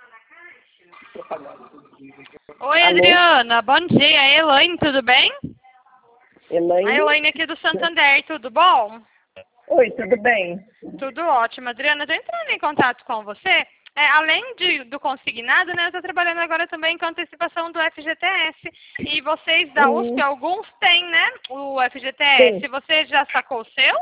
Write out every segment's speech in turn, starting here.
Oi, Alô? Adriana. Bom dia. Elaine, tudo bem? Elaine? A Elaine aqui do Santander, tudo bom? Oi, tudo bem? Tudo ótimo. Adriana, estou entrando em contato com você. Além do consignado, né, eu estou trabalhando agora também com antecipação do FGTS. E vocês da USP, alguns têm, né, o FGTS. Sim. Você já sacou o seu?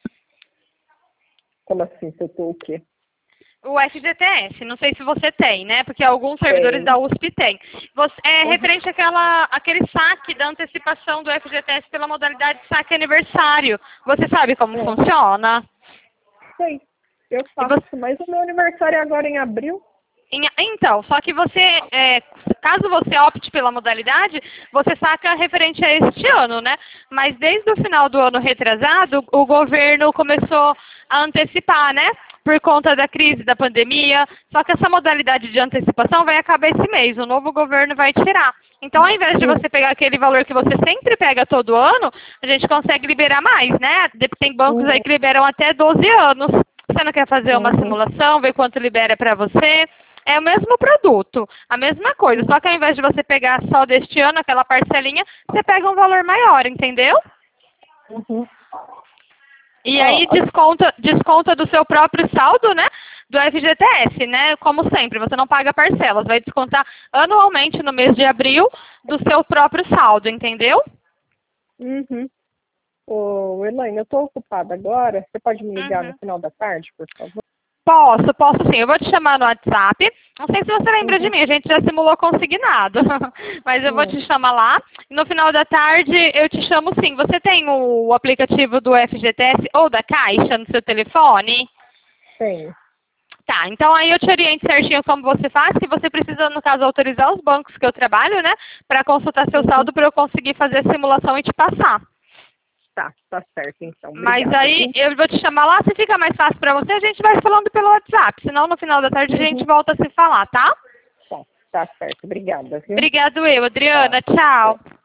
Como assim? Você tem o quê? O FGTS, não sei se você tem, né? Porque alguns servidores Tem. da USP têm. Referente àquele saque da antecipação do FGTS pela modalidade saque aniversário. Você sabe como funciona? Sei. Eu faço, mas o meu aniversário é agora em abril. Então, só que caso você opte pela modalidade, você saca referente a este ano, né? Mas desde o final do ano retrasado, o governo começou a antecipar, né? Por conta da crise da pandemia. Só que essa modalidade de antecipação vai acabar esse mês. O novo governo vai tirar. Então, ao invés de você pegar aquele valor que você sempre pega todo ano, a gente consegue liberar mais, né? Tem bancos aí que liberam até 12 anos. Você não quer fazer uma simulação, ver quanto libera para você? É o mesmo produto, a mesma coisa. Só que ao invés de você pegar só deste ano, aquela parcelinha, você pega um valor maior, entendeu? E aí desconta do seu próprio saldo, né? Do FGTS, né? Como sempre, você não paga parcelas. Vai descontar anualmente no mês de abril do seu próprio saldo, entendeu? Ô, Elaine, eu tô ocupada agora. Você pode me ligar no final da tarde, por favor? Posso sim. Eu vou te chamar no WhatsApp. Não sei se você lembra de mim, a gente já simulou consignado. Mas eu vou te chamar lá. E no final da tarde eu te chamo sim. Você tem o aplicativo do FGTS ou da Caixa no seu telefone? Tenho. Tá, então aí eu te oriento certinho como você faz, que você precisa, no caso, autorizar os bancos que eu trabalho, né? Para consultar seu saldo para eu conseguir fazer a simulação e te passar. Tá certo, então. Mas Obrigada, aí viu? eu vou te chamar lá, se fica mais fácil para você, a gente vai falando pelo WhatsApp. Senão no final da tarde a gente volta a se falar, tá? Tá certo. Obrigada, viu? Obrigado Adriana. Tchau.